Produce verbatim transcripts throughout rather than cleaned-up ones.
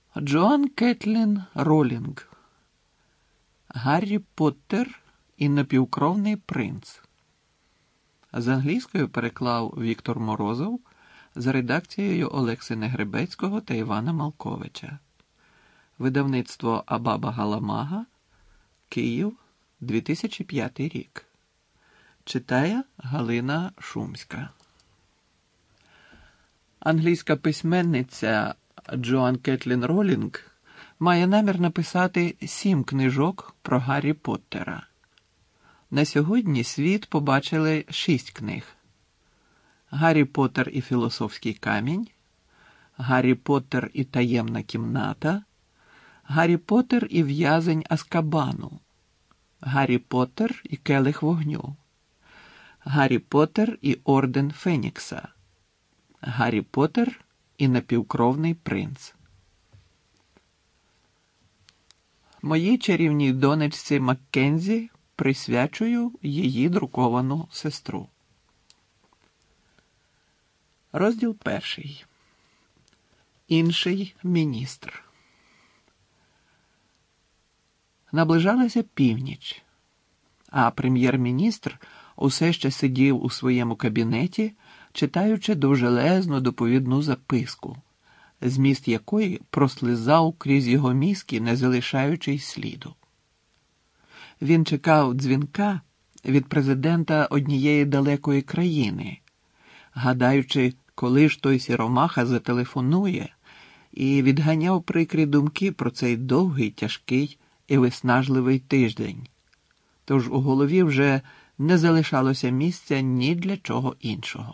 Джоан Кетлін Ролінг. Гаррі Поттер і напівкровний принц. З англійської переклав Віктор Морозов за редакцією Олекси Негребецького та Івана Малковича. Видавництво Абаба Галамага, Київ, дві тисячі п'ятий рік. Читає Галина Шумська. Англійська письменниця Джоан Кетлін Ролінг має намір написати сім книжок про Гаррі Поттера. На сьогодні світ побачили шість книг. Гаррі Поттер і філософський камінь, Гаррі Поттер і таємна кімната, Гаррі Поттер і в'язень Азкабану, Гаррі Поттер і келих вогню, Гаррі Поттер і орден Фенікса, Гаррі Поттер і напівкровний принц. Моїй чарівній донечці Маккензі присвячую її друковану сестру. Розділ перший. Інший міністр. Наближалася північ, а прем'єр-міністр усе ще сидів у своєму кабінеті, читаючи довжелезну доповідну записку, зміст якої прослизав крізь його мізки, не залишаючи й сліду. Він чекав дзвінка від президента однієї далекої країни, гадаючи, коли ж той сіромаха зателефонує, і відганяв прикрі думки про цей довгий, тяжкий і виснажливий тиждень. Тож у голові вже не залишалося місця ні для чого іншого.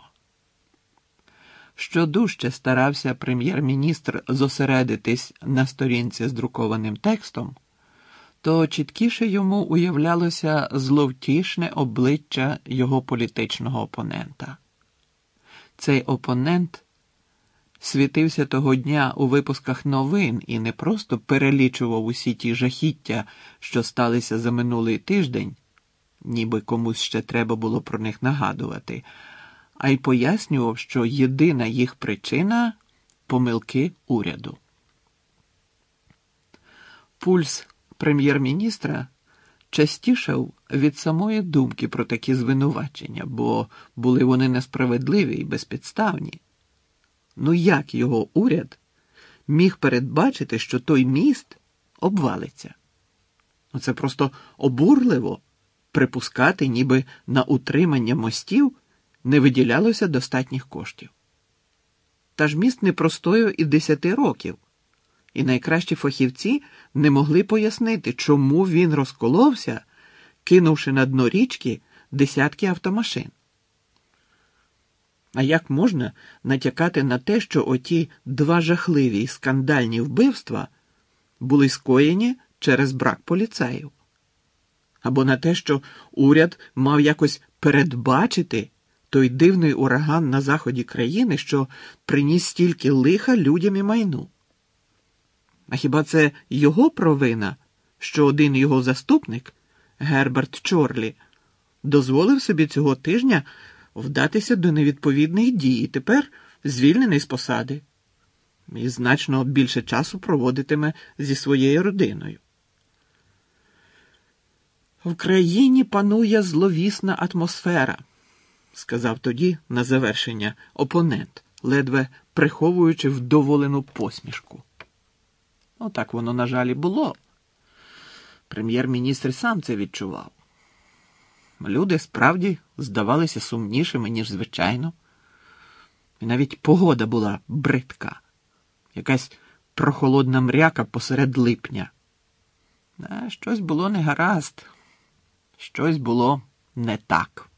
Що дужче старався прем'єр-міністр зосередитись на сторінці з друкованим текстом, то чіткіше йому уявлялося зловтішне обличчя його політичного опонента. Цей опонент світився того дня у випусках новин і не просто перелічував усі ті жахіття, що сталися за минулий тиждень, ніби комусь ще треба було про них нагадувати, а й пояснював, що єдина їх причина – помилки уряду. Пульс прем'єр-міністра частішав від самої думки про такі звинувачення, бо були вони несправедливі і безпідставні. Ну як його уряд міг передбачити, що той міст обвалиться? Ну це просто обурливо припускати, ніби на утримання мостів не виділялося достатніх коштів. Та ж міст не простояв і десяти років, і найкращі фахівці не могли пояснити, чому він розколовся, кинувши на дно річки десятки автомашин. А як можна натякати на те, що оті два жахливі і скандальні вбивства були скоєні через брак поліцаїв? Або на те, що уряд мав якось передбачити той дивний ураган на заході країни, що приніс стільки лиха людям і майну? А хіба це його провина, що один його заступник, Герберт Чорлі, дозволив собі цього тижня вдатися до невідповідних дій і тепер звільнений з посади і значно більше часу проводитиме зі своєю родиною? «В країні панує зловісна атмосфера», – сказав тоді на завершення опонент, ледве приховуючи вдоволену посмішку. Отак воно, на жаль, і було. Прем'єр-міністр сам це відчував. Люди справді здавалися сумнішими, ніж звичайно. І навіть погода була бридка. Якась прохолодна мряка посеред липня. А щось було негаразд. Щось було не так.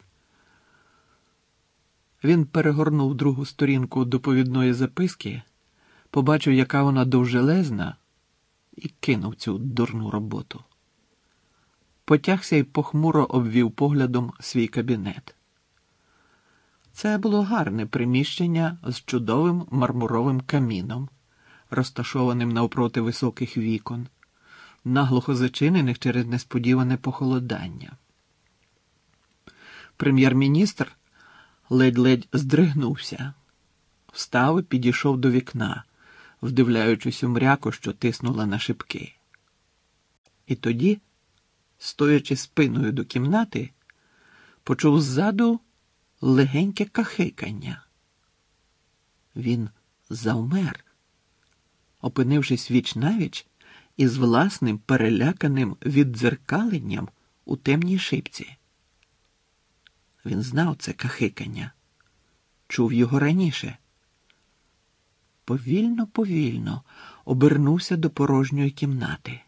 Він перегорнув другу сторінку доповідної записки, побачив, яка вона довжелезна, і кинув цю дурну роботу. Потягся й похмуро обвів поглядом свій кабінет. Це було гарне приміщення з чудовим мармуровим каміном, розташованим навпроти високих вікон, наглухо зачинених через несподіване похолодання. Прем'єр-міністр ледь-ледь здригнувся, встав і підійшов до вікна, вдивляючись у мряку, що тиснула на шибки. І тоді, стоячи спиною до кімнати, почув ззаду легеньке кахикання. Він завмер, опинившись віч-навіч із власним переляканим віддзеркаленням у темній шибці. Він знав це кахикання, чув його раніше. Повільно-повільно обернувся до порожньої кімнати.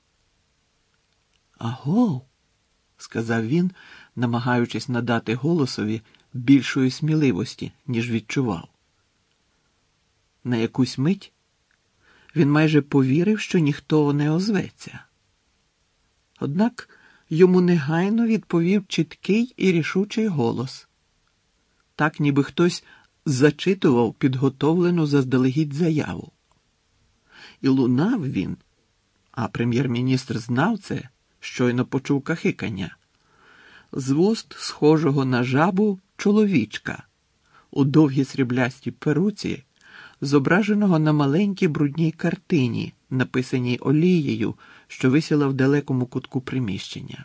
«Агов!» – сказав він, намагаючись надати голосові більшої сміливості, ніж відчував. На якусь мить він майже повірив, що ніхто не озветься. Однак йому негайно відповів чіткий і рішучий голос. Так, ніби хтось зачитував підготовлену заздалегідь заяву. І лунав він, а прем'єр-міністр знав це, щойно почув кахикання, з вуст схожого на жабу чоловічка у довгій сріблястій перуці, зображеного на маленькій брудній картині, написаній олією, що висіла в далекому кутку приміщення.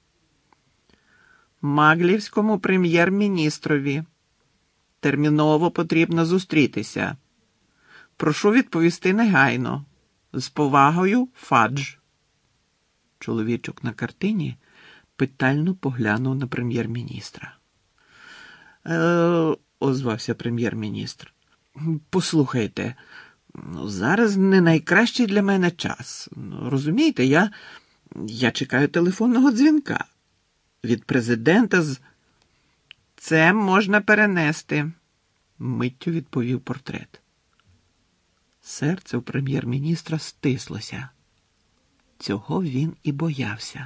«Маглівському прем'єр-міністрові. Терміново потрібно зустрітися. Прошу відповісти негайно. З повагою, Фадж». Чоловічок на картині питально поглянув на прем'єр-міністра. «Е, – озвався прем'єр-міністр. Послухайте, зараз не найкращий для мене час. Розумієте, я, я чекаю телефонного дзвінка. Від президента з... Це можна перенести, миттю відповів портрет. Серце у прем'єр-міністра стислося. Цього він і боявся.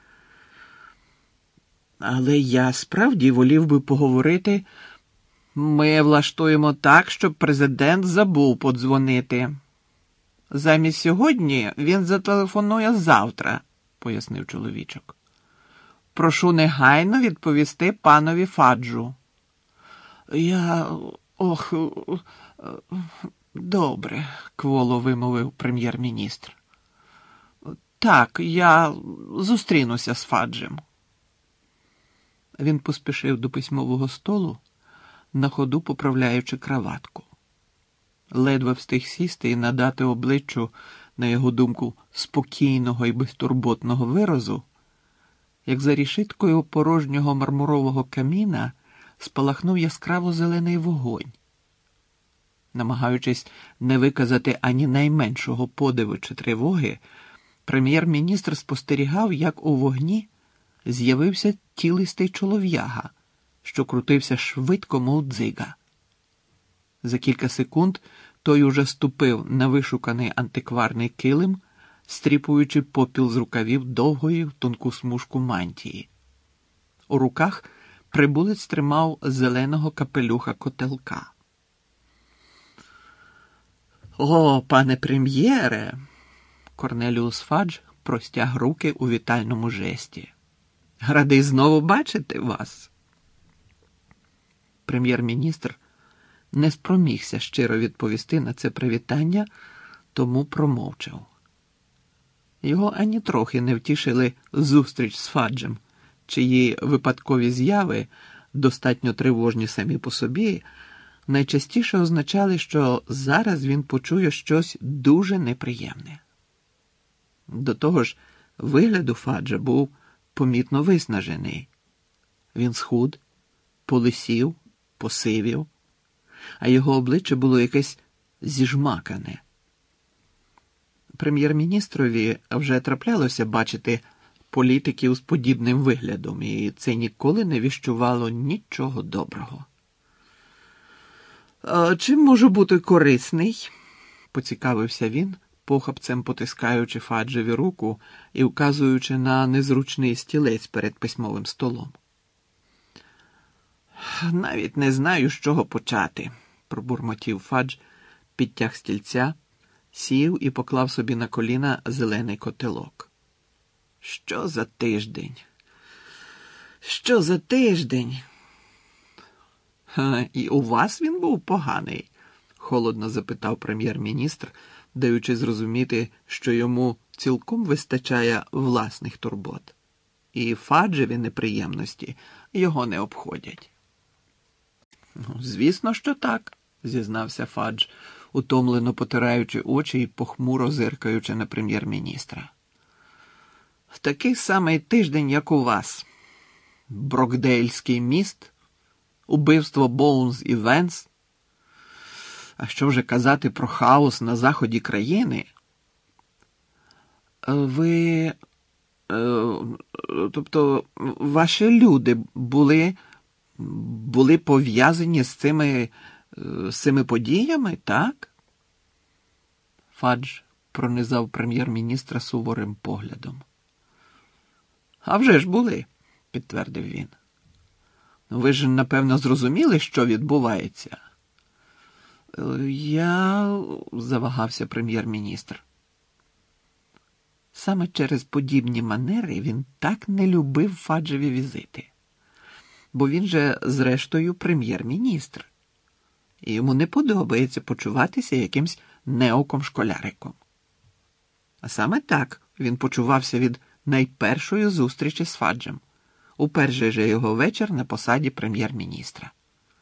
Але я справді волів би поговорити. Ми влаштуємо так, щоб президент забув подзвонити. Замість сьогодні він зателефонує завтра, пояснив чоловічок. Прошу негайно відповісти панові Фаджу. Я... ох... Добре, кволо вимовив прем'єр-міністр. Так, я зустрінуся з Фаджем. Він поспішив до письмового столу, на ходу поправляючи краватку. Ледве встиг сісти і надати обличчю, на його думку, спокійного і безтурботного виразу, як за рішиткою порожнього мармурового каміна спалахнув яскраво зелений вогонь. Намагаючись не виказати ані найменшого подиву чи тривоги, прем'єр-міністр спостерігав, як у вогні з'явився тілистий чолов'яга, що крутився швидко, мов дзига. За кілька секунд той уже ступив на вишуканий антикварний килим, стріпуючи попіл з рукавів довгої в тонку смужку мантії. У руках прибулець тримав зеленого капелюха котелка. «О, пане прем'єре!» Корнеліус Фадж простяг руки у вітальному жесті. «Радий знову бачити вас!» Прем'єр-міністр не спромігся щиро відповісти на це привітання, тому промовчав. Його ані трохи не втішили зустріч з Фаджем, чиї випадкові зяви, достатньо тривожні самі по собі, найчастіше означали, що зараз він почує щось дуже неприємне. До того ж, вигляд у Фаджа був помітно виснажений. Він схуд, полисів, посивів, а його обличчя було якесь зіжмакане. Прем'єр-міністрові вже траплялося бачити політиків з подібним виглядом, і це ніколи не віщувало нічого доброго. «Чим можу бути корисний?» – поцікавився він, похапцем потискаючи Фаджеві руку і вказуючи на незручний стілець перед письмовим столом. «Навіть не знаю, з чого почати», – пробурмотів Фадж, підтяг стільця, сів і поклав собі на коліна зелений котелок. «Що за тиждень? Що за тиждень?» «Ха, і у вас він був поганий?» – холодно запитав прем'єр-міністр, даючи зрозуміти, що йому цілком вистачає власних турбот. І Фаджеві неприємності його не обходять. «Ну, звісно, що так», – зізнався Фадж, утомлено потираючи очі і похмуро зиркаючи на прем'єр-міністра. «В такий самий тиждень, як у вас. Брокдейльський міст, убивство Боунс і Венс. А що вже казати про хаос на заході країни? Ви... Тобто, ваші люди були... були пов'язані з цими... з цими подіями, так?» Фадж пронизав прем'єр-міністра суворим поглядом. «А вже ж були», – підтвердив він. «Ви ж, напевно, зрозуміли, що відбувається?» «Я...» – завагався прем'єр-міністр. Саме через подібні манери він так не любив Фаджеві візити. Бо він же, зрештою, прем'єр-міністр. І йому не подобається почуватися якимсь неоком-школяриком. А саме так він почувався від найпершої зустрічі з Фаджем, у перший же його вечір на посаді прем'єр-міністра.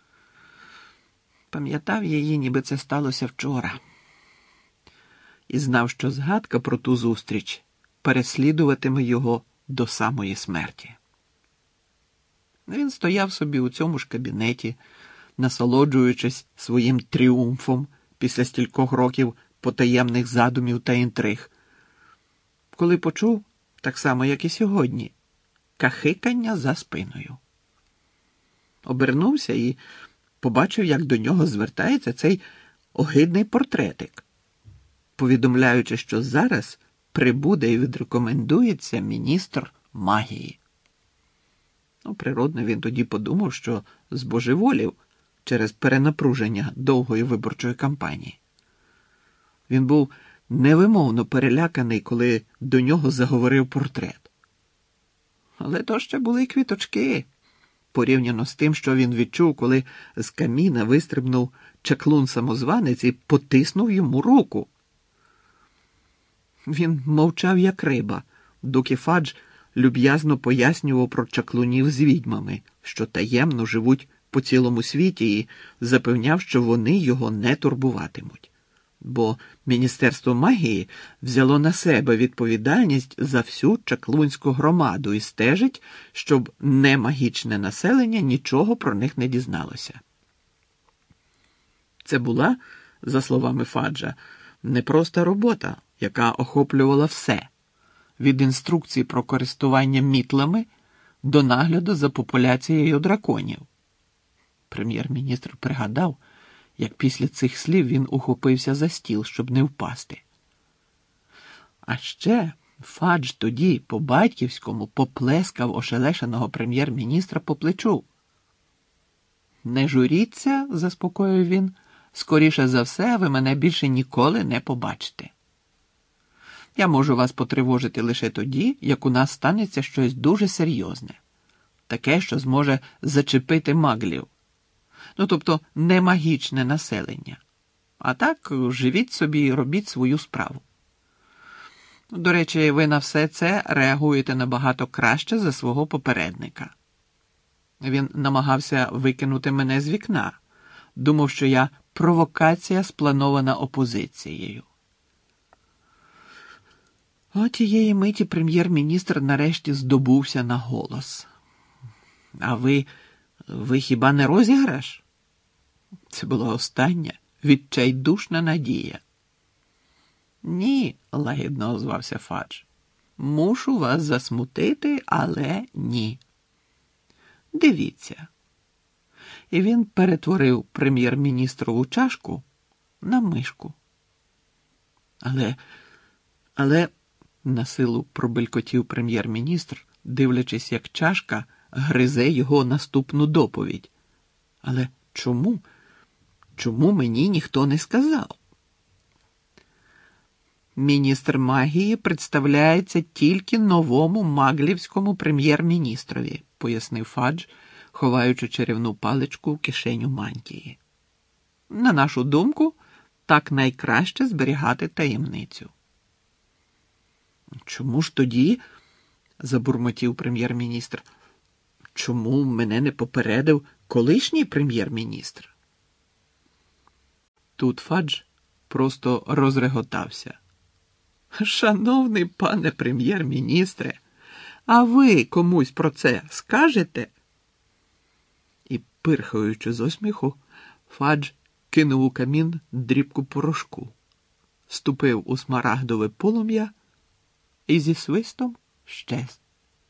Пам'ятав її, ніби це сталося вчора. І знав, що згадка про ту зустріч переслідуватиме його до самої смерті. Він стояв собі у цьому ж кабінеті, насолоджуючись своїм тріумфом після стількох років потаємних задумів та інтриг, коли почув, так само, як і сьогодні, кахикання за спиною. Обернувся і побачив, як до нього звертається цей огидний портретик, повідомляючи, що зараз прибуде і відрекомендується міністр магії. Ну, природно, він тоді подумав, що збожеволів через перенапруження довгої виборчої кампанії. Він був невимовно переляканий, коли до нього заговорив портрет. Але то ще були квіточки, порівняно з тим, що він відчув, коли з каміна вистрибнув чаклун-самозванець і потиснув йому руку. Він мовчав, як риба, доки Фадж люб'язно пояснював про чаклунів з відьмами, що таємно живуть по цілому світі, і запевняв, що вони його не турбуватимуть. Бо Міністерство магії взяло на себе відповідальність за всю чаклунську громаду і стежить, щоб немагічне населення нічого про них не дізналося. Це була, за словами Фаджа, непроста робота, яка охоплювала все, від інструкцій про користування мітлами до нагляду за популяцією драконів. Прем'єр-міністр пригадав, як після цих слів він ухопився за стіл, щоб не впасти. А ще Фадж тоді по-батьківському поплескав ошелешеного прем'єр-міністра по плечу. «Не журіться», – заспокоїв він, – «скоріше за все ви мене більше ніколи не побачите. Я можу вас потривожити лише тоді, як у нас станеться щось дуже серйозне, таке, що зможе зачепити маглів. Ну, тобто, не магічне населення. А так, живіть собі і робіть свою справу. До речі, ви на все це реагуєте набагато краще за свого попередника. Він намагався викинути мене з вікна. Думав, що я провокація, спланована опозицією». О тієї миті прем'єр-міністр нарешті здобувся на голос. «А ви... ви хіба не розіграш?» Це була остання, відчайдушна надія. «Ні», – лагідно озвався Фадж. «Мушу вас засмутити, але ні. Дивіться». І він перетворив прем'єр-міністрову чашку на мишку. «Але... але...» – насилу пробелькотів прем'єр-міністр, дивлячись, як чашка гризе його наступну доповідь. «Але чому? Чому мені ніхто не сказав?» «Міністр магії представляється тільки новому маглівському прем'єр-міністрові», – пояснив Фадж, ховаючи чарівну паличку в кишеню мантії. На нашу думку, так найкраще зберігати таємницю. Чому ж тоді, забурмотів прем'єр-міністр, чому мене не попередив колишній прем'єр-міністр? Тут Фадж просто розреготався. Шановний пане прем'єр-міністре, а ви комусь про це скажете? І, пирхаючи з осміху, Фадж кинув у камін дрібку порошку, ступив у смарагдове полум'я і зі свистом щез.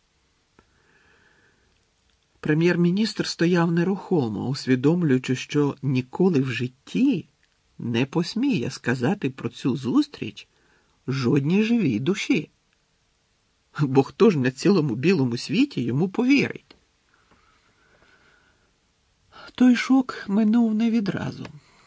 Прем'єр-міністр стояв нерухомо, усвідомлюючи, що ніколи в житті не посміє сказати про цю зустріч жодній живій душі. Бо хто ж на цілому білому світі йому повірить? Той шок минув не відразу.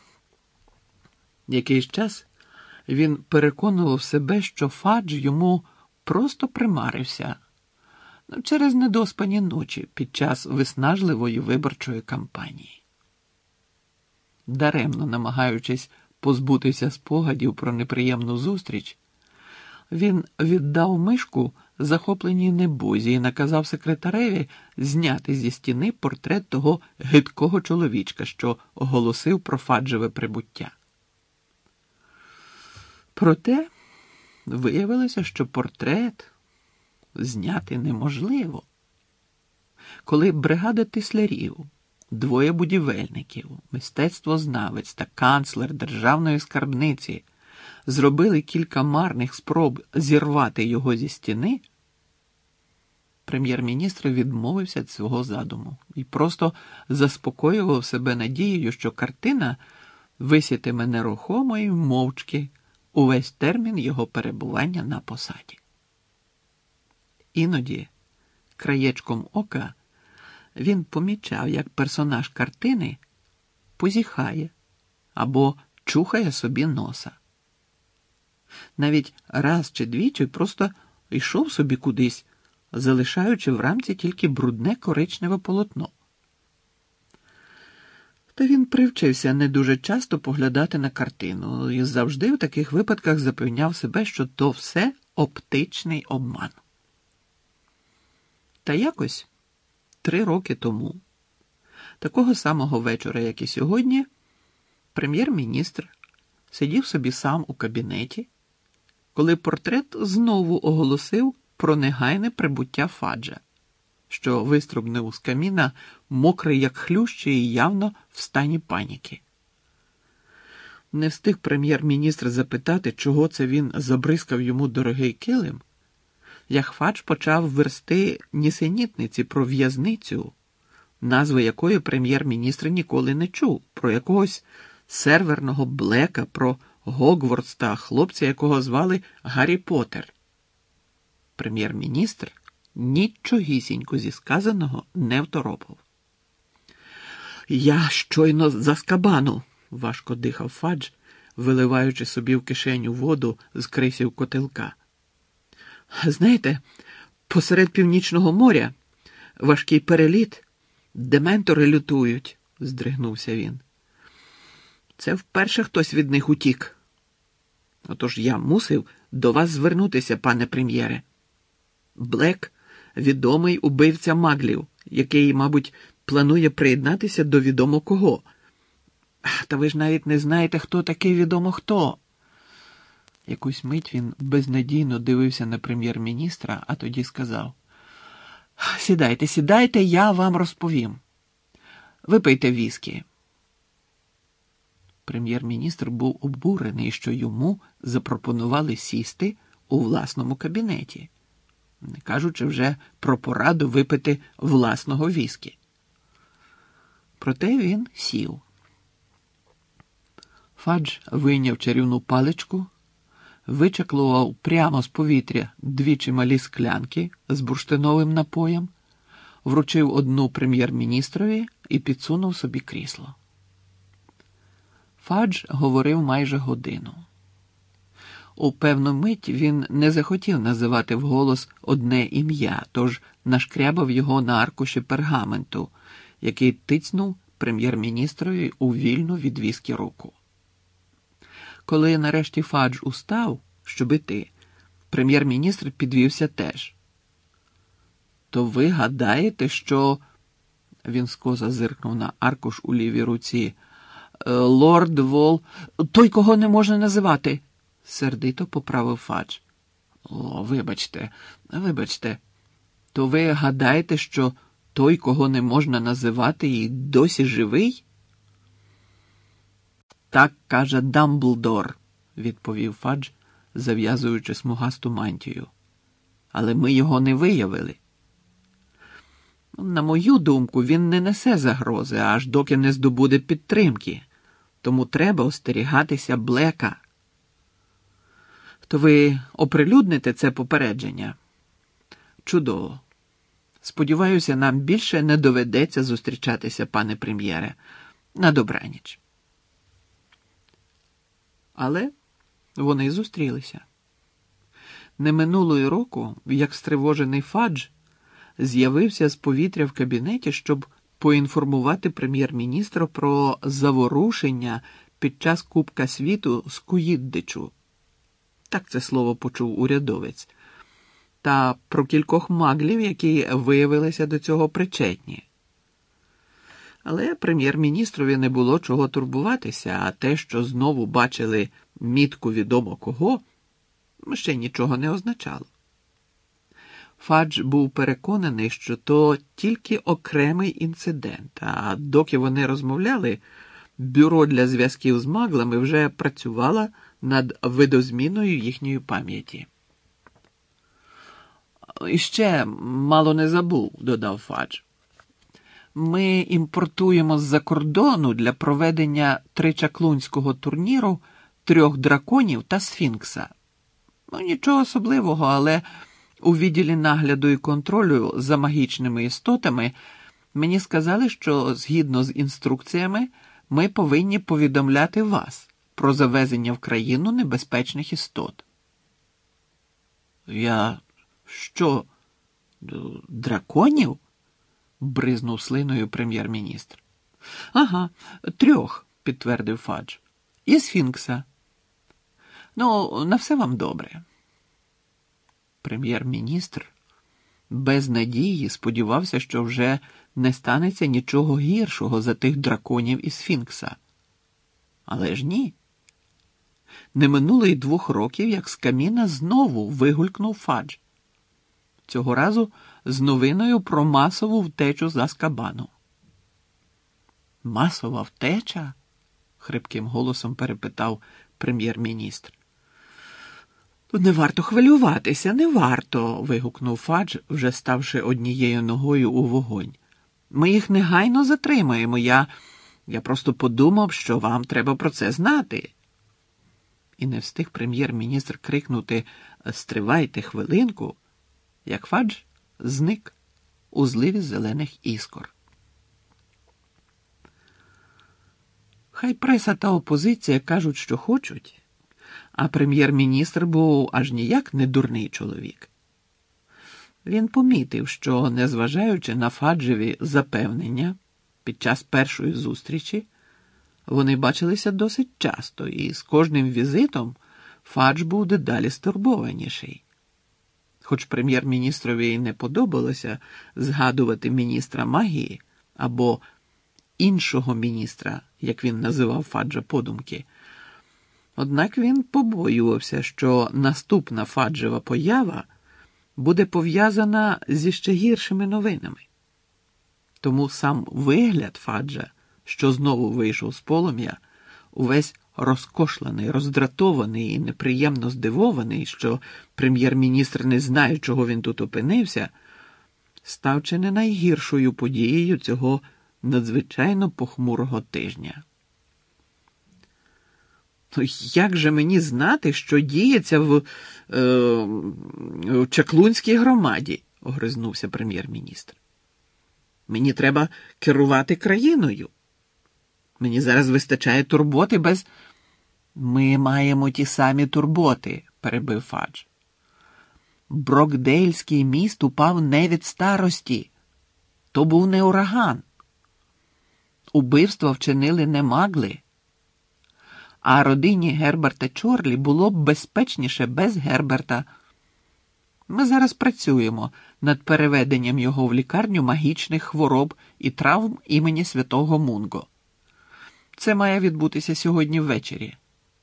Якийсь час він переконував себе, що Фадж йому просто примарився через недоспані ночі під час виснажливої виборчої кампанії. Даремно намагаючись позбутися спогадів про неприємну зустріч, він віддав мишку захопленій небозі і наказав секретареві зняти зі стіни портрет того гидкого чоловічка, що оголосив про Фаджеве прибуття. Проте виявилося, що портрет зняти неможливо. Коли бригада тислярів, двоє будівельників, мистецтвознавець та канцлер державної скарбниці зробили кілька марних спроб зірвати його зі стіни, прем'єр-міністр відмовився від свого задуму і просто заспокоював себе надією, що картина висітиме нерухомо і мовчки увесь термін його перебування на посаді. Іноді, краєчком ока, він помічав, як персонаж картини позіхає або чухає собі носа. Навіть раз чи двічі просто йшов собі кудись, залишаючи в рамці тільки брудне коричневе полотно. Та він привчився не дуже часто поглядати на картину і завжди в таких випадках запевняв себе, що то все оптичний обман. Та якось три роки тому, такого самого вечора, як і сьогодні, прем'єр-міністр сидів собі сам у кабінеті, коли портрет знову оголосив про негайне прибуття Фаджа, що вистрибнув з каміна, мокрий як хлющ і явно в стані паніки. Не встиг прем'єр-міністр запитати, чого це він забризкав йому дорогий килим, як Фадж почав версти нісенітниці про в'язницю, назви якої прем'єр-міністр ніколи не чув, про якогось серверного Блека, про Гогвартс та хлопця, якого звали Гаррі Поттер. Прем'єр-міністр нічогісінько зі сказаного не второпав. «Я щойно з Азкабану», – важко дихав Фадж, виливаючи собі в кишеню воду з крисів котелка. «Знаєте, посеред Північного моря важкий переліт, дементори лютують», – здригнувся він. «Це вперше хтось від них утік. Отож я мусив до вас звернутися, пане прем'єре. Блек – відомий убивця маглів, який, мабуть, планує приєднатися до відомо кого. Та ви ж навіть не знаєте, хто такий відомо хто». Якусь мить він безнадійно дивився на прем'єр-міністра, а тоді сказав: «Сідайте, сідайте, я вам розповім. Випийте віскі». Прем'єр-міністр був обурений, що йому запропонували сісти у власному кабінеті, не кажучи вже про пораду випити власного віскі. Проте він сів. Фадж вийняв чарівну паличку, вичаклував прямо з повітря дві чималі склянки з бурштиновим напоєм, вручив одну прем'єр-міністрові і підсунув собі крісло. Фадж говорив майже годину. У певну мить він не захотів називати вголос одне ім'я, тож нашкрябав його на аркуші пергаменту, який тицнув прем'єр-міністрові у вільну від віскі руку. Коли нарешті Фадж устав, щоб іти, прем'єр-міністр підвівся теж. «То ви гадаєте, що...» Він скоса зиркнув на аркуш у лівій руці. «Лорд Вол... Той, кого не можна називати!» Сердито поправив Фадж. «О, вибачте, вибачте. То ви гадаєте, що той, кого не можна називати, і досі живий?» «Так каже Дамблдор», – відповів Фадж, зав'язуючи смугасту мантію. «Але ми його не виявили. На мою думку, він не несе загрози, аж доки не здобуде підтримки. Тому треба остерігатися Блека». «То ви оприлюдните це попередження?» «Чудово. Сподіваюся, нам більше не доведеться зустрічатися, пане прем'єре. На добраніч». Але вони зустрілися. Не минуло й року, як стривожений Фадж з'явився з повітря в кабінеті, щоб поінформувати прем'єр-міністра про заворушення під час Кубка світу з Куїддичу. Так це слово почув урядовець. Та про кількох маглів, які виявилися до цього причетні. Але прем'єр-міністрові не було чого турбуватися, а те, що знову бачили мітку відомо кого, ще нічого не означало. Фадж був переконаний, що то тільки окремий інцидент, а доки вони розмовляли, бюро для зв'язків з маглами вже працювало над видозміною їхньої пам'яті. «І ще мало не забув», – додав Фадж. «Ми імпортуємо з-за кордону для проведення тричаклунського турніру трьох драконів та сфінкса. Ну, нічого особливого, але у відділі нагляду і контролю за магічними істотами мені сказали, що згідно з інструкціями ми повинні повідомляти вас про завезення в країну небезпечних істот». «Я... що? Драконів?» – бризнув слиною прем'єр-міністр. «Ага, трьох», – підтвердив Фадж. «І сфінкса. Ну, на все вам добре». Прем'єр-міністр без надії сподівався, що вже не станеться нічого гіршого за тих драконів і сфінкса. Але ж ні. Не минуло й двох років, як з каміна знову вигулькнув Фадж. Цього разу з новиною про масову втечу з Азкабану. «Масова втеча?» – хрипким голосом перепитав прем'єр-міністр. «Не варто хвилюватися, не варто», – вигукнув Фадж, вже ставши однією ногою у вогонь. «Ми їх негайно затримаємо. Я, я просто подумав, що вам треба про це знати». І не встиг прем'єр-міністр крикнути «Стривайте хвилинку», як Фадж зник у зливі зелених іскор. Хай преса та опозиція кажуть, що хочуть, а прем'єр-міністр був аж ніяк не дурний чоловік. Він помітив, що, незважаючи на Фаджеві запевнення під час першої зустрічі, вони бачилися досить часто, і з кожним візитом Фадж був дедалі стурбованіший. Хоч прем'єр-міністрові й не подобалося згадувати міністра магії або іншого міністра, як він називав Фаджа подумки, однак він побоювався, що наступна Фаджева поява буде пов'язана зі ще гіршими новинами. Тому сам вигляд Фаджа, що знову вийшов з полум'я, увесь розкошлений, роздратований і неприємно здивований, що прем'єр-міністр не знає, чого він тут опинився, став чи не найгіршою подією цього надзвичайно похмурого тижня. «Ну, як же мені знати, що діється в, е, в Чаклунській громаді?» – огризнувся прем'єр-міністр. «Мені треба керувати країною. Мені зараз вистачає турботи без...» «Ми маємо ті самі турботи», – перебив Фадж. «Брокдейльський міст упав не від старості. То був не ураган. убивства вчинили не Магли. А родині Герберта Чорлі було б безпечніше без Герберта. Ми зараз працюємо над переведенням його в лікарню магічних хвороб і травм імені святого Мунго. Це має відбутися сьогодні ввечері.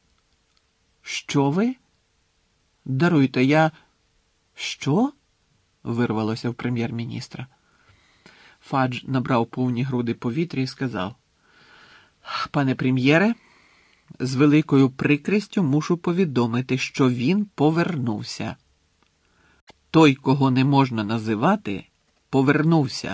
Що ви? Даруйте, я... Що? Вирвалося в прем'єр-міністра. Фадж набрав повні груди повітря і сказав: пане прем'єре, з великою прикрістю мушу повідомити, що він повернувся. Той, кого не можна називати, повернувся.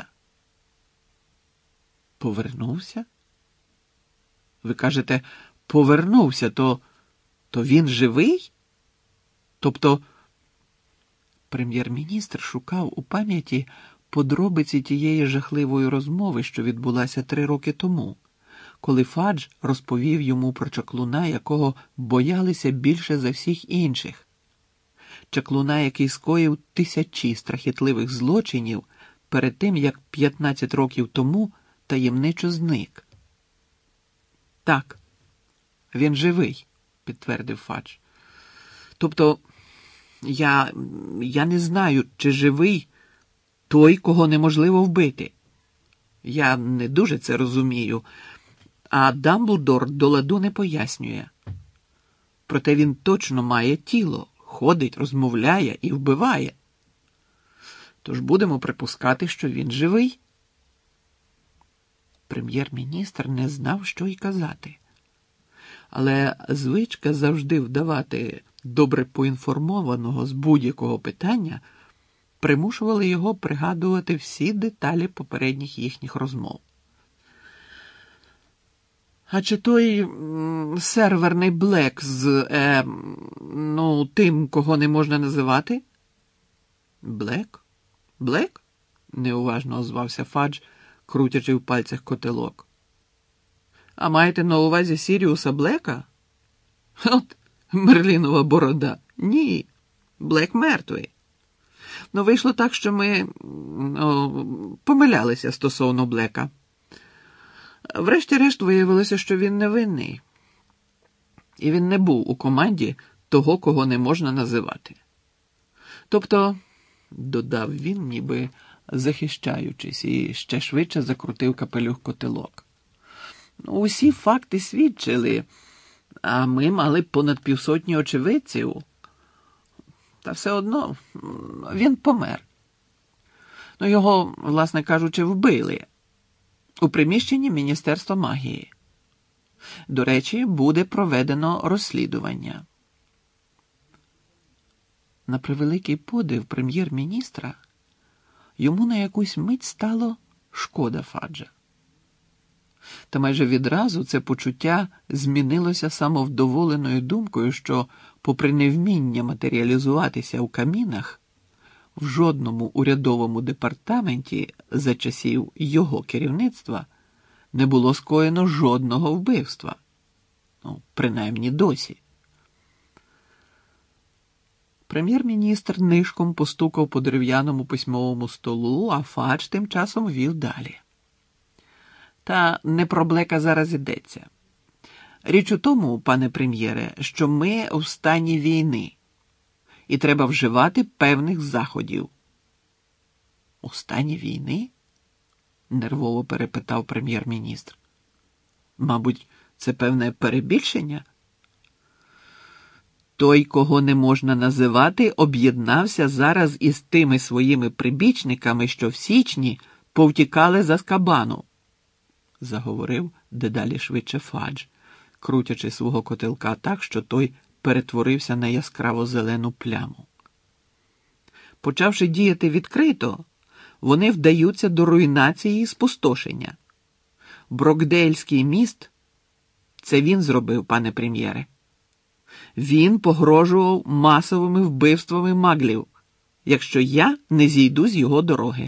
Повернувся? Ви кажете, повернувся, то, то він живий? Тобто, прем'єр-міністр шукав у пам'яті подробиці тієї жахливої розмови, що відбулася три роки тому, коли Фадж розповів йому про чаклуна, якого боялися більше за всіх інших. Чаклуна, який скоїв тисячі страхітливих злочинів перед тим, як п'ятнадцять років тому таємничо зник. Так, він живий, підтвердив Фадж. Тобто, я, я не знаю, чи живий той, кого неможливо вбити. Я не дуже це розумію, а Дамблдор до ладу не пояснює. Проте він точно має тіло, ходить, розмовляє і вбиває. Тож будемо припускати, що він живий. Прем'єр-міністр не знав, що й казати. Але звичка завжди вдавати добре поінформованого з будь-якого питання примушувала його пригадувати всі деталі попередніх їхніх розмов. А чи той м, серверний Блек з, е, ну, тим, кого не можна називати? Блек? Блек? Неуважно озвався Фадж, крутячи в пальцях котелок. А маєте на увазі Сіріуса Блека? От, Мерлінова борода. Ні, Блек мертвий. Ну, вийшло так, що ми о, помилялися стосовно Блека. Врешті-решт виявилося, що він невинний. І він не був у команді того, кого не можна називати. Тобто, додав він, ніби захищаючись, і ще швидше закрутив капелюх котелок. Усі факти свідчили, а ми мали понад півсотні очевидців. Та все одно він помер. Ну, його, власне кажучи, вбили у приміщенні Міністерства магії. До речі, буде проведено розслідування. На превеликий подив прем'єр-міністра йому на якусь мить стало шкода Фаджа. Та майже відразу це почуття змінилося самовдоволеною думкою, що, попри невміння матеріалізуватися у камінах, в жодному урядовому департаменті за часів його керівництва не було скоєно жодного вбивства. Ну, принаймні досі. Прем'єр-міністр нишком постукав по дерев'яному письмовому столу, а Фадж тим часом вів далі. Та не про Блека зараз йдеться. Річ у тому, пане прем'єре, що ми у стані війни, і треба вживати певних заходів. У стані війни? Нервово перепитав прем'єр-міністр. Мабуть, це певне перебільшення? Той, кого не можна називати, об'єднався зараз із тими своїми прибічниками, що в січні повтікали з Азкабану, заговорив дедалі швидше Фадж, крутячи свого котелка так, що той перетворився на яскраво зелену пляму. Почавши діяти відкрито, вони вдаються до руйнації і спустошення. Брокдейльський міст – це він зробив, пане прем'єре. Він погрожував масовими вбивствами маглів, якщо я не зійду з його дороги.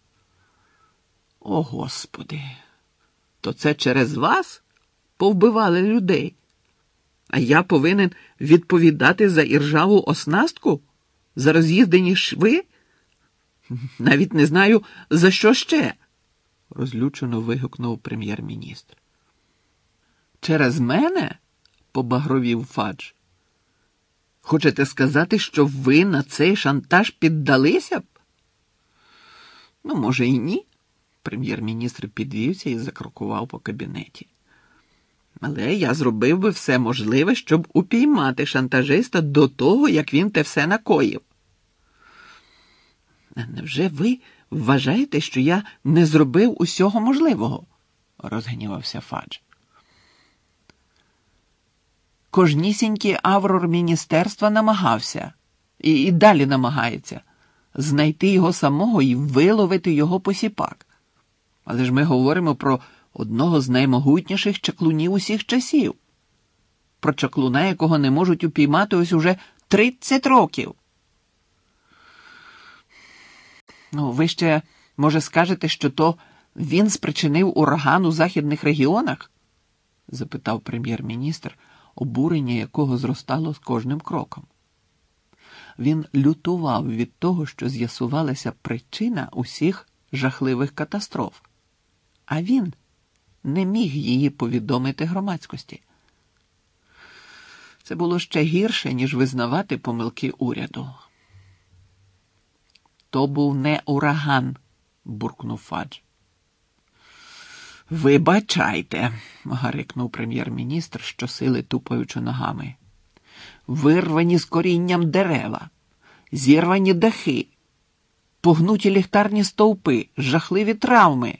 О, Господи! То це через вас повбивали людей? А я повинен відповідати за іржаву оснастку? За роз'їздені шви? Навіть не знаю, за що ще. розлючено вигукнув прем'єр-міністр. Через мене? Побагровів Фадж. Хочете сказати, що ви на цей шантаж піддалися б? Ну, може, і ні. Прем'єр-міністр підвівся і закрокував по кабінеті. Але я зробив би все можливе, щоб упіймати шантажиста до того, як він те все накоїв. Невже ви вважаєте, що я не зробив усього можливого? Розгнівався Фадж. Кожнісінький аврор міністерства намагався, і, і далі намагається, знайти його самого і виловити його посіпак. Але ж ми говоримо про одного з наймогутніших чаклунів усіх часів. Про чаклуна, якого не можуть упіймати ось уже тридцять років. Ну, ви ще, може, скажете, що то він спричинив ураган у західних регіонах? Запитав прем'єр-міністр, обурення якого зростало з кожним кроком. Він лютував від того, що з'ясувалася причина усіх жахливих катастроф. А він не міг її повідомити громадськості. Це було ще гірше, ніж визнавати помилки уряду. То був не ураган, буркнув Фадж. Вибачайте, гарикнув прем'єр-міністр, щосили тупаючи ногами. Вирвані з корінням дерева, зірвані дахи, погнуті ліхтарні стовпи, жахливі травми.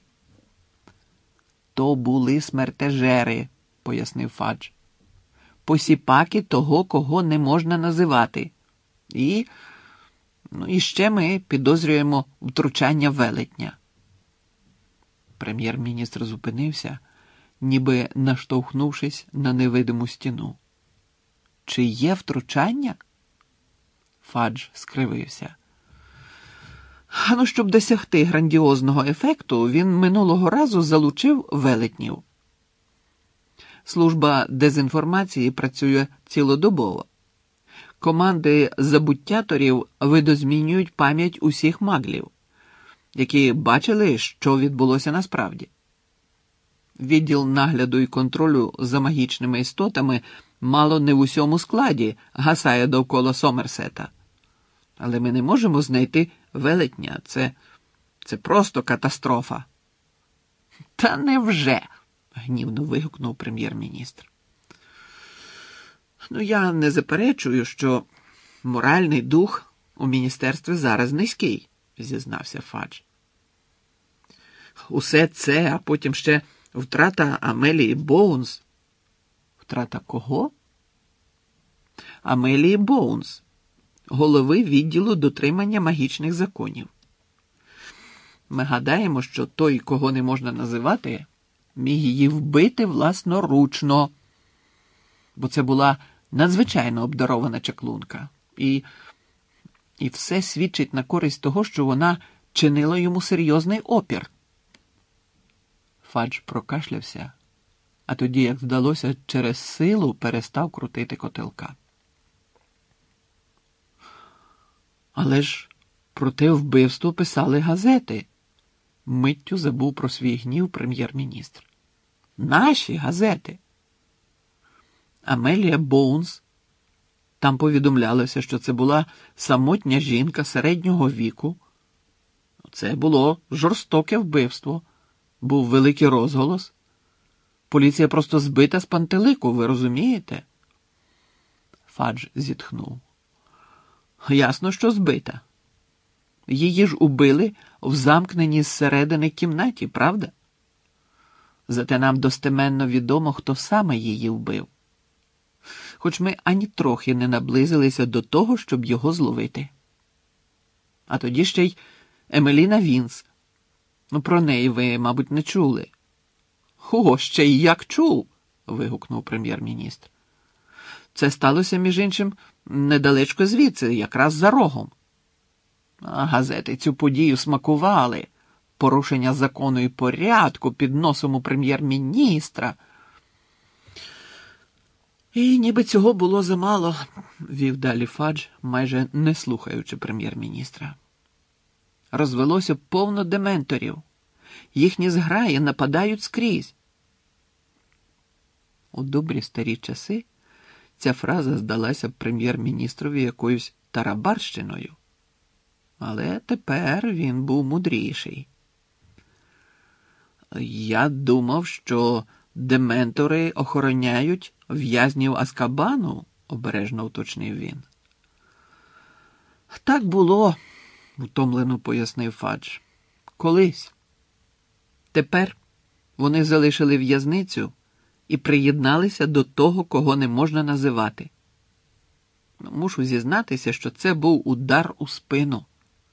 То були смертежери, пояснив Фадж. Посіпаки того, кого не можна називати. І, ну, і ще ми підозрюємо втручання велетня. Прем'єр-міністр зупинився, ніби наштовхнувшись на невидиму стіну. Чи є втручання? Фадж скривився. Ну, щоб досягти грандіозного ефекту, він минулого разу залучив велетнів. Служба дезінформації працює цілодобово. Команди забуттяторів видозмінюють пам'ять усіх маглів, які бачили, що відбулося насправді. Відділ нагляду і контролю за магічними істотами мало не в усьому складі гасає довкола Сомерсета. Але ми не можемо знайти велетня. Це, це просто катастрофа. Та невже? Гнівно вигукнув прем'єр-міністр. Ну, я не заперечую, що моральний дух у міністерстві зараз низький, зізнався Фадж. Усе це, а потім ще втрата Амелії Боунс. Втрата кого? Амелії Боунс, голови відділу дотримання магічних законів. Ми гадаємо, що той, кого не можна називати, міг її вбити власноручно, бо це була надзвичайно обдарована чаклунка. І, і все свідчить на користь того, що вона чинила йому серйозний опір. Фадж прокашлявся, а тоді, як здалося, через силу перестав крутити котелка. Але ж про те вбивство писали газети. Миттю забув про свій гнів прем'єр-міністр. Наші газети. Амелія Боунс. Там повідомлялося, що це була самотня жінка середнього віку. Це було жорстоке вбивство. Був великий розголос. Поліція просто збита з пантелику, ви розумієте? Фадж зітхнув. Ясно, що збита. Її ж убили в замкненій зсередини кімнаті, правда? Зате нам достеменно відомо, хто саме її вбив. Хоч ми ані трохи не наблизилися до того, щоб його зловити. А тоді ще й Емеліна Вінс. Ну, про неї ви, мабуть, не чули. О, ще й як чув, вигукнув прем'єр-міністр. Це сталося, між іншим, недалечко звідси, якраз за рогом. А газети цю подію смакували. Порушення закону і порядку під носом у прем'єр-міністра. І ніби цього було замало, вів далі Фадж, майже не слухаючи прем'єр-міністра. Розвелося повно дементорів. Їхні зграї нападають скрізь. У добрі старі часи ця фраза здалася б прем'єр-міністрові якоюсь тарабарщиною. Але тепер він був мудріший. Я думав, що дементори охороняють в'язнів Азкабану, обережно уточнив він. Так було, втомлено пояснив Фадж. Колись. Тепер вони залишили в'язницю і приєдналися до того, кого не можна називати. Мушу зізнатися, що це був удар у спину.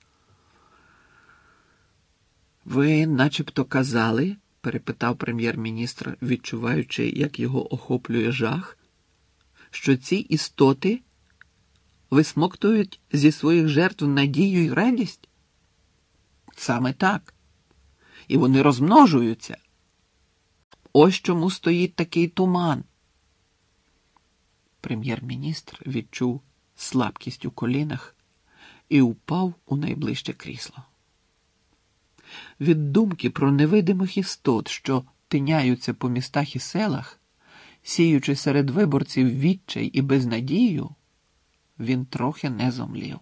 Ви начебто казали, перепитав прем'єр-міністр, відчуваючи, як його охоплює жах, що ці істоти висмоктують зі своїх жертв надію й радість? Саме так. І вони розмножуються. Ось чому стоїть такий туман. Прем'єр-міністр відчув слабкість у колінах і упав у найближче крісло. Від думки про невидимих істот, що тиняються по містах і селах, сіючи серед виборців відчай і безнадію, він трохи не зомлів.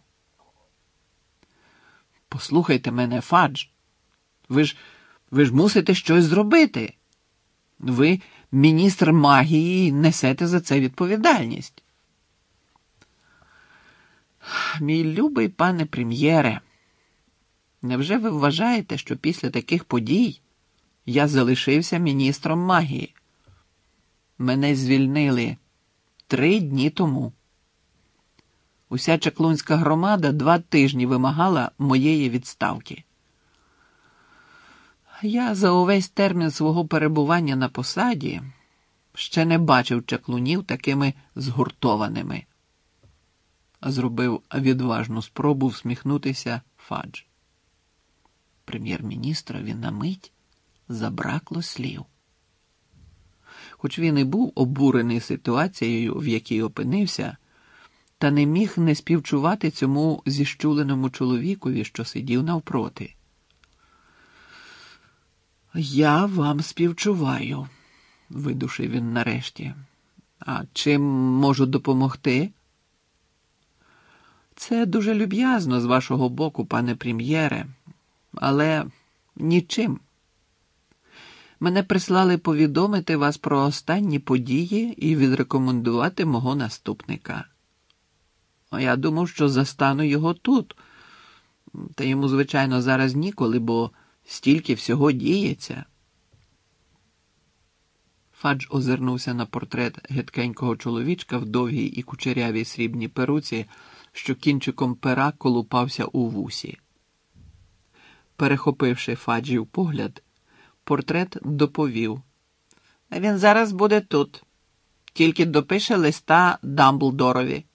Послухайте мене, Фадж. Ви ж, ви ж мусите щось зробити. Ви міністр магії і несете за це відповідальність. Мій любий пане прем'єре, невже ви вважаєте, що після таких подій я залишився міністром магії? Мене звільнили три дні тому. Уся чаклунська громада два тижні вимагала моєї відставки. Я за увесь термін свого перебування на посаді ще не бачив чаклунів такими згуртованими. Зробив відважну спробу всміхнутися Фадж. Прем'єр-міністрові на мить забракло слів. Хоч він і був обурений ситуацією, в якій опинився, та не міг не співчувати цьому зіщуленому чоловікові, що сидів навпроти. «Я вам співчуваю», – видушив він нарешті. «А чим можу допомогти?» «Це дуже люб'язно з вашого боку, пане прем'єре, але нічим. Мене прислали повідомити вас про останні події і відрекомендувати мого наступника. Я думав, що застану його тут. Та йому, звичайно, зараз ніколи, бо стільки всього діється». Фадж озирнувся на портрет гидкенького чоловічка в довгій і кучерявій срібній перуці, що кінчиком пера колупався у вусі. Перехопивши Фаджів погляд, портрет доповів. «Він зараз буде тут. Тільки допише листа Дамблдорові».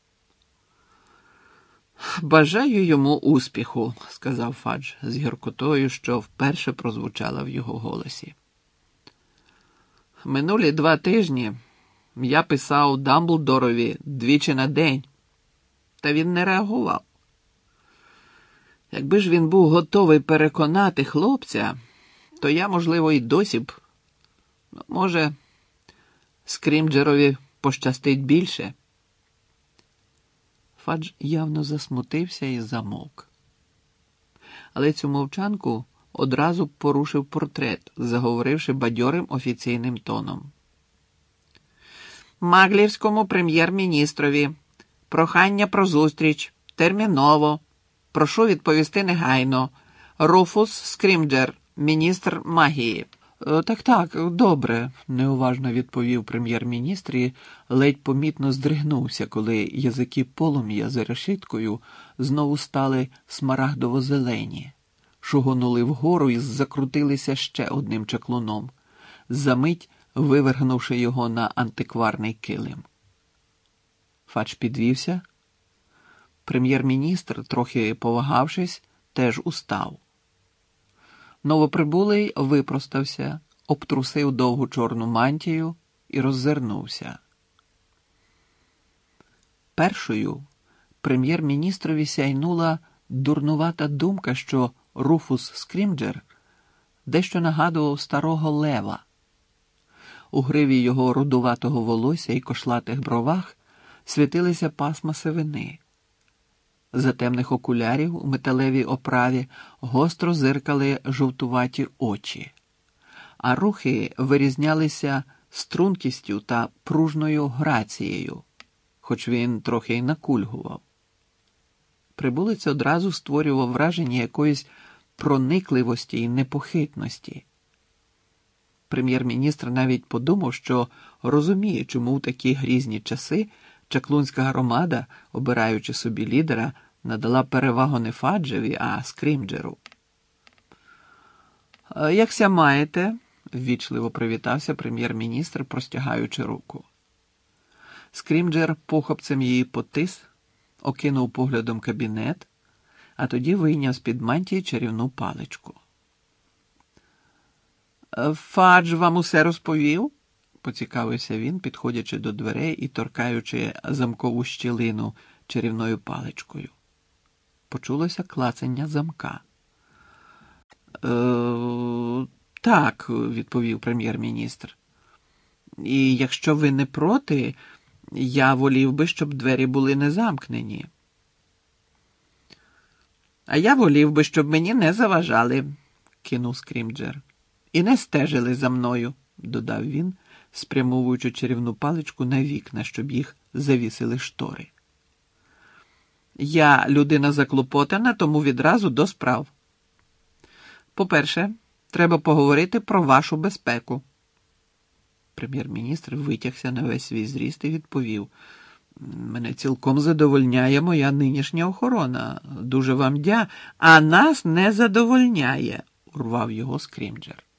«Бажаю йому успіху», – сказав Фадж з гіркотою, що вперше прозвучала в його голосі. «Минулі два тижні я писав Дамблдорові двічі на день, та він не реагував. Якби ж він був готовий переконати хлопця, то я, можливо, і досі б, може, Скрімджерові пощастить більше». Фадж явно засмутився і замовк. Але цю мовчанку одразу порушив портрет, заговоривши бадьорим офіційним тоном. «Маглівському прем'єр-міністрові. Прохання про зустріч. Терміново. Прошу відповісти негайно. Руфус Скрімджер, міністр магії». «Так-так, добре», – неуважно відповів прем'єр-міністр і ледь помітно здригнувся, коли язики полум'я за решіткою знову стали смарагдово-зелені, шугонули вгору і закрутилися ще одним чаклуном, замить вивергнувши його на антикварний килим. Фадж підвівся. Прем'єр-міністр, трохи повагавшись, теж устав. Новоприбулий випростався, обтрусив довгу чорну мантію і роззирнувся. Першою прем'єр-міністрові сяйнула дурнувата думка, що Руфус Скрімджер дещо нагадував старого лева. У гриві його рудуватого волосся і кошлатих бровах світилися пасма сивини. За темних окулярів у металевій оправі гостро зиркали жовтуваті очі, а рухи вирізнялися стрункістю та пружною грацією, хоч він трохи й накульгував. Прибулець одразу створював враження якоїсь проникливості і непохитності. Прем'єр-міністр навіть подумав, що розуміє, чому в такі грізні часи чаклунська громада, обираючи собі лідера, надала перевагу не Фаджеві, а Скрімджеру. «Якся маєте?» – ввічливо привітався прем'єр-міністр, простягаючи руку. Скрімджер похопцем її потис, окинув поглядом кабінет, а тоді вийняв з-під мантії чарівну паличку. «Фадж вам усе розповів?» – поцікавився він, підходячи до дверей і торкаючи замкову щілину чарівною паличкою. Почулося клацання замка. «Е, так», – відповів прем'єр-міністр. «І якщо ви не проти, я волів би, щоб двері були не замкнені». «А я волів би, щоб мені не заважали», – кинув Скрімджер. «І не стежили за мною», – додав він, спрямовуючи чарівну паличку на вікна, щоб їх завісили штори. «Я людина заклопотана, тому відразу до справ. По-перше, треба поговорити про вашу безпеку». Прем'єр-міністр витягся на весь свій зріст і відповів: «Мене цілком задовольняє моя нинішня охорона. Дуже вам дя, а нас не задовольняє», – урвав його Скрімджер.